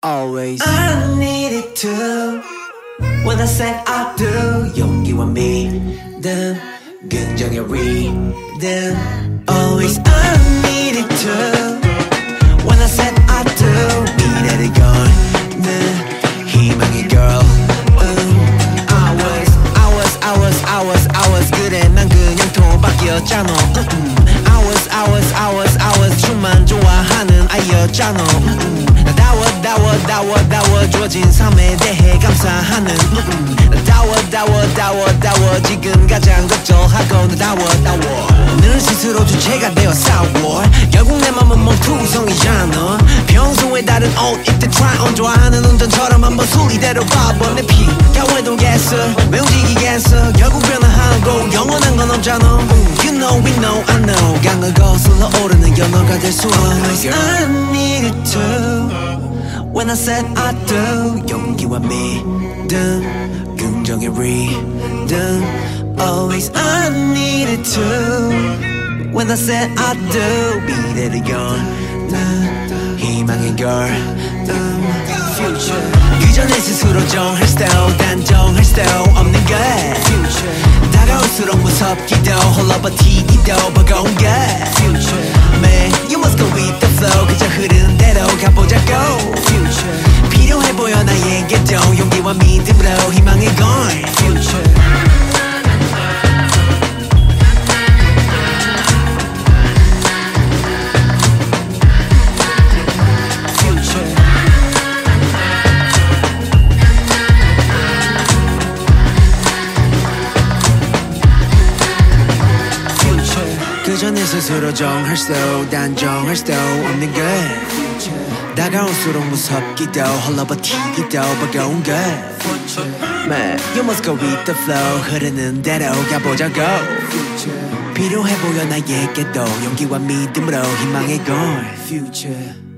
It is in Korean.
always I needed to when I said I do 용기와 믿음 긍정의 rhythm always I needed to when I said I do 미래를 거는 희망의 girl I was 그래 난 그냥 도박이었잖아 I was 춤만 좋아하는 아이였잖아 다워줘진 삶에 대해 감사하는 다워 지금 가장 걱정하고 다워 늘 스스로 주체가 되어 싸워 결국 내 맘은 멍투성이잖아 평소에 다른 옷 입대 try on 좋아하는 운전처럼 한번 수리대로 봐봐 내 피가 왜동겠어 왜 움직이겠어 결국 변화하고 영원한 건 없잖아 You know we know I know 강을 거슬러 오르는 연어가 될 수 없는 I needed to When I said I do 용기와 믿음 긍정의 rhythm Always I needed to When I said I do 미래를 여는 희망의 girl Future 그저 내 스스로 정할 style 단정할 style 없는 것 Future 다가올수록 무섭기도 홀로 버티기도 버거운 것 Future Man you must go with the flow 그저 흐르는 대로 가보자고 Future 필요해 보여 나에게도 용기와 믿음으로 희망의 걸 Future 그저 내 스스로 정할 수 단정할 수 없는 것 다가올수록 무섭기도 홀로 버티기도 버거운 것 Man, you must go with the flow 흐르는 대로 가보자고 필요해 보여 나에게도 용기와 믿음으로 희망의 걸 Future